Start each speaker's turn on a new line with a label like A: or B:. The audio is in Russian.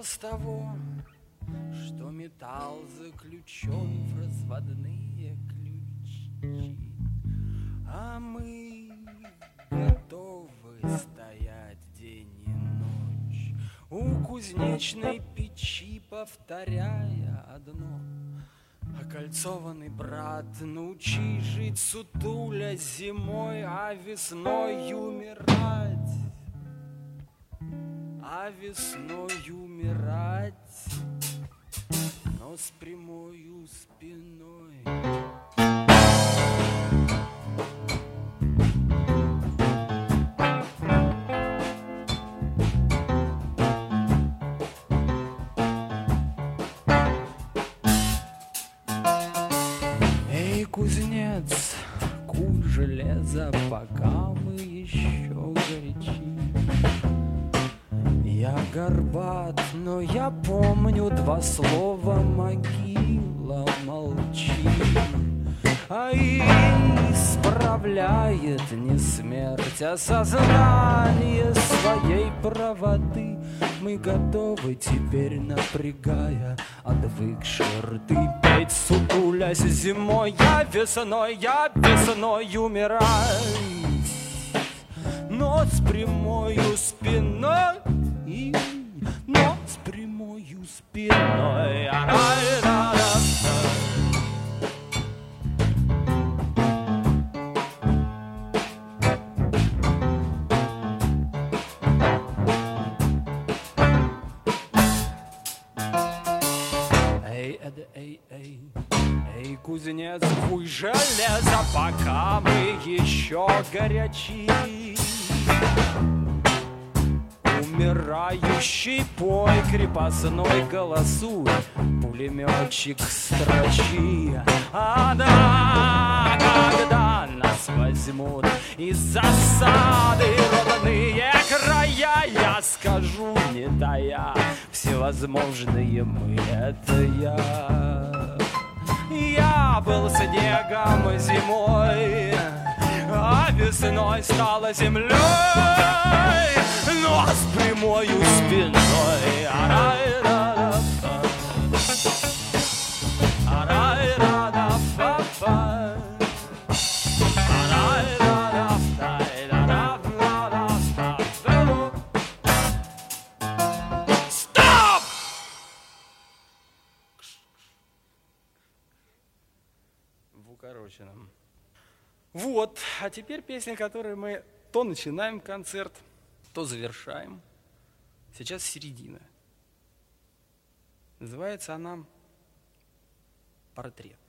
A: Что с того, что металл заключен в разводные ключи, а мы готовы стоять день и ночь у кузнечной печи, повторяя одно: окольцованный брат, научи жить сутуля зимой, а весной умирать. А весной умирать, но с прямою спиной. Эй, кузнец, куй железо, пока мы еще горячи. Я горбат, но я помню два слова: могила, молчи. А исправляет не смерть, а сознание своей правоты. Мы готовы теперь, напрягая отвыкшие рты, петь, сутулясь зимой, я весной умирать, но с прямою спиной. Но с прямою спиной. Эй, кузнец, куй железо, пока мы еще горячи. Умирающий, пой, крепостной голосуй, пулеметчик строчи. Когда нас возьмут из засады родные края, я скажу, не тая, всевозможные мы — это я. Я был снегом зимой, а весной стала землей, но с прямою спиной. Стоп! В укороченном. Вот, а теперь песня, которой мы то начинаем концерт, то завершаем. Сейчас середина. Называется она «Портрет».